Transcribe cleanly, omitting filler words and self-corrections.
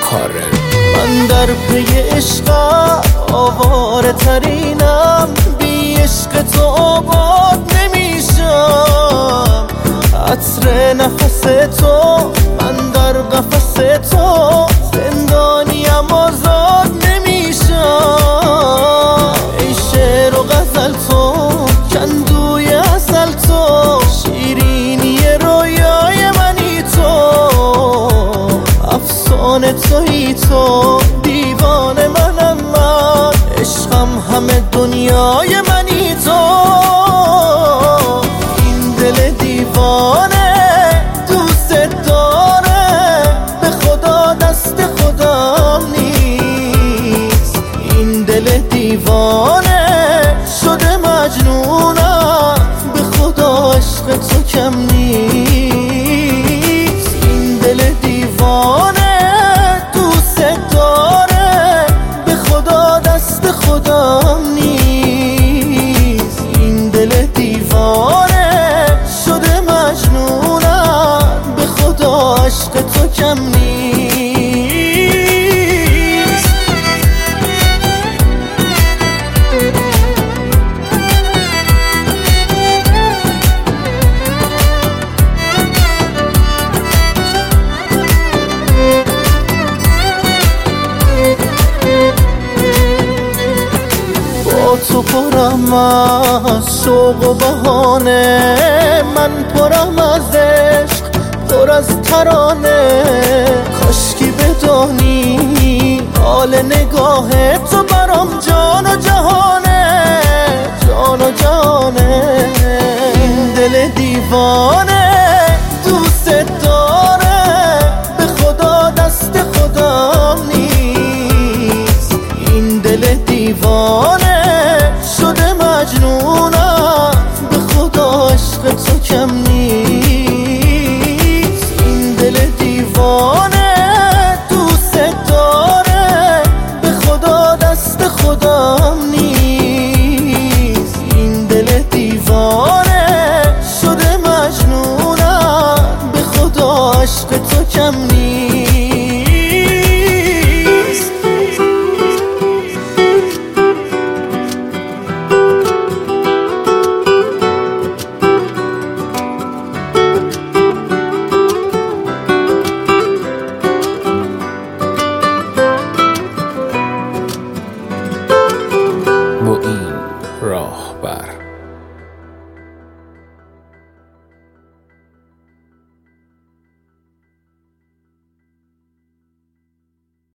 کارن. من در پی عشقم آواره ترینم، بی عشق تو آباد نمیشم. عطر نفس تو، من در قفس تو زندانیم، آزاد نمیشم. ای شعر و غزل تو، کندوی عسل تو، شیرینی رویای منی تو، افسانه تویی تو، دیوانه منم من، عشقم همه دنیای منی تو. این دل دیوانه دوست داره، به خدا دست خودم نیست. این دل دیوانه شده مجنونم، به خدا عشق تو کم نیست. این دل دیوانه دوست داره، به خدا دست خودم نیست. این دل دیوانه شده مجنونم، به خدا عشق تو کم نیست. تو پرم از شوق و بهانه، من پرم از عشق، پر از ترانه. کاش